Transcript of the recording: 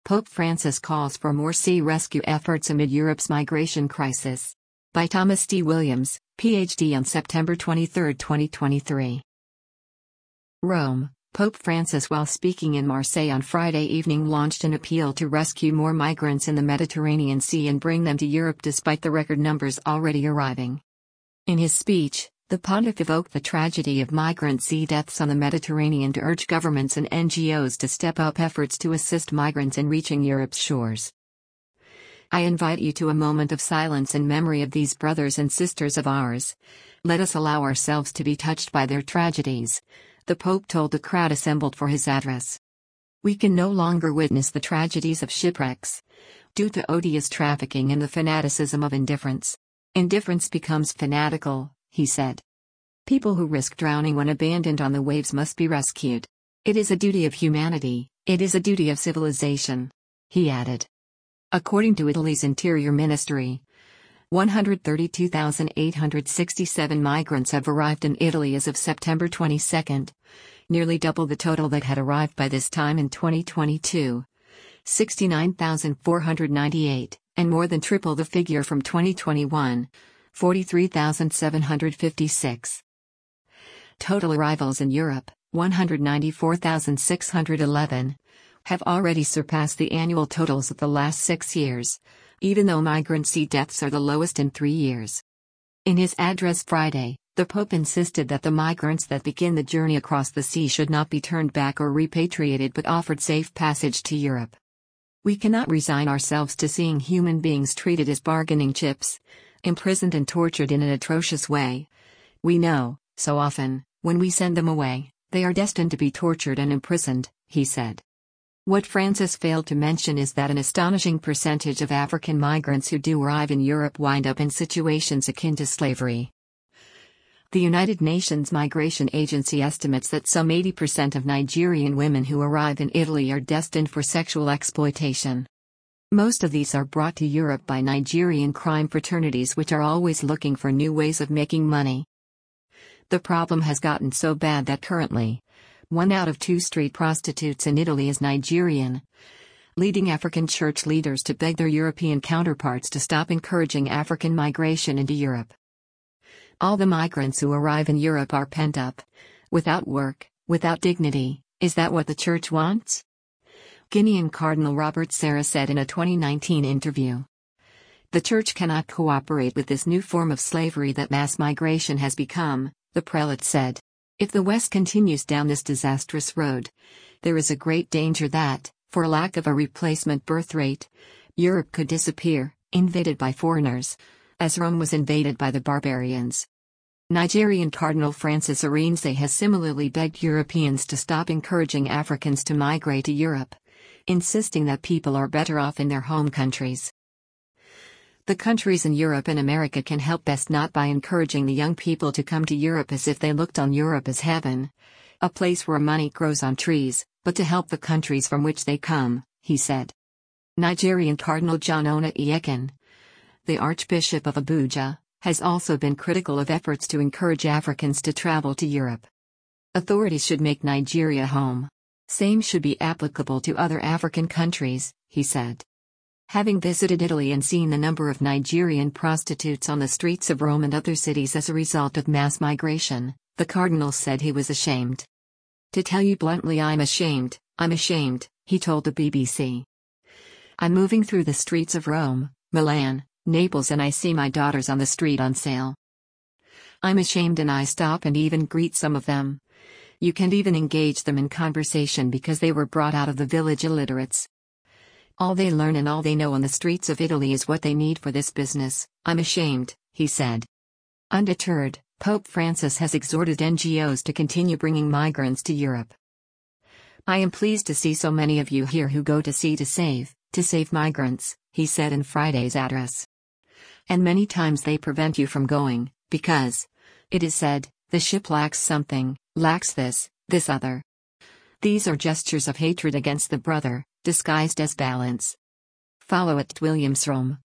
Pope Francis calls for more sea rescue efforts amid Europe's migration crisis. By Thomas D. Williams, Ph.D. on September 23, 2023. Rome. Pope Francis, while speaking in Marseille on Friday evening, launched an appeal to rescue more migrants in the Mediterranean Sea and bring them to Europe despite the record numbers already arriving. In his speech, the pontiff evoked the tragedy of migrant sea deaths on the Mediterranean to urge governments and NGOs to step up efforts to assist migrants in reaching Europe's shores. I invite you to a moment of silence in memory of these brothers and sisters of ours. Let us allow ourselves to be touched by their tragedies, the Pope told the crowd assembled for his address. We can no longer witness the tragedies of shipwrecks due to odious trafficking and the fanaticism of indifference. Indifference becomes fanatical, he said. People who risk drowning when abandoned on the waves must be rescued. It is a duty of humanity, it is a duty of civilization, he added. According to Italy's Interior Ministry, 132,867 migrants have arrived in Italy as of September 22, nearly double the total that had arrived by this time in 2022, 69,498, and more than triple the figure from 2021, 43,756. Total arrivals in Europe, 194,611, have already surpassed the annual totals of the last 6 years, even though migrant sea deaths are the lowest in 3 years. In his address Friday, the Pope insisted that the migrants that begin the journey across the sea should not be turned back or repatriated but offered safe passage to Europe. We cannot resign ourselves to seeing human beings treated as bargaining chips, imprisoned and tortured in an atrocious way. We know, so often, when we send them away, they are destined to be tortured and imprisoned, he said. What Francis failed to mention is that an astonishing percentage of African migrants who do arrive in Europe wind up in situations akin to slavery. The United Nations Migration Agency estimates that some 80% of Nigerian women who arrive in Italy are destined for sexual exploitation. Most of these are brought to Europe by Nigerian crime fraternities, which are always looking for new ways of making money. The problem has gotten so bad that currently, 1 out of 2 street prostitutes in Italy is Nigerian, leading African church leaders to beg their European counterparts to stop encouraging African migration into Europe. All the migrants who arrive in Europe are pent up, without work, without dignity. Is that what the church wants? Guinean Cardinal Robert Sarah said in a 2019 interview. The church cannot cooperate with this new form of slavery that mass migration has become, the prelate said. If the West continues down this disastrous road, there is a great danger that, for lack of a replacement birth rate, Europe could disappear, invaded by foreigners, as Rome was invaded by the barbarians. Nigerian Cardinal Francis Arinze has similarly begged Europeans to stop encouraging Africans to migrate to Europe, insisting that people are better off in their home countries. The countries in Europe and America can help best not by encouraging the young people to come to Europe as if they looked on Europe as heaven, a place where money grows on trees, but to help the countries from which they come, he said. Nigerian Cardinal John Onyekan, the Archbishop of Abuja, has also been critical of efforts to encourage Africans to travel to Europe. Authorities should make Nigeria home. Same should be applicable to other African countries, he said. Having visited Italy and seen the number of Nigerian prostitutes on the streets of Rome and other cities as a result of mass migration, the cardinal said he was ashamed. To tell you bluntly, I'm ashamed, he told the BBC. I'm moving through the streets of Rome, Milan, Naples, and I see my daughters on the street on sale. I'm ashamed and I stop and even greet some of them. You can't even engage them in conversation because they were brought out of the village illiterates. All they learn and all they know on the streets of Italy is what they need for this business. I'm ashamed, he said. Undeterred, Pope Francis has exhorted NGOs to continue bringing migrants to Europe. I am pleased to see so many of you here who go to sea to save migrants, he said in Friday's address. And many times they prevent you from going, because, it is said, the ship lacks something, lacks this other. These are gestures of hatred against the brother, disguised as balance. Follow at Williams Rome.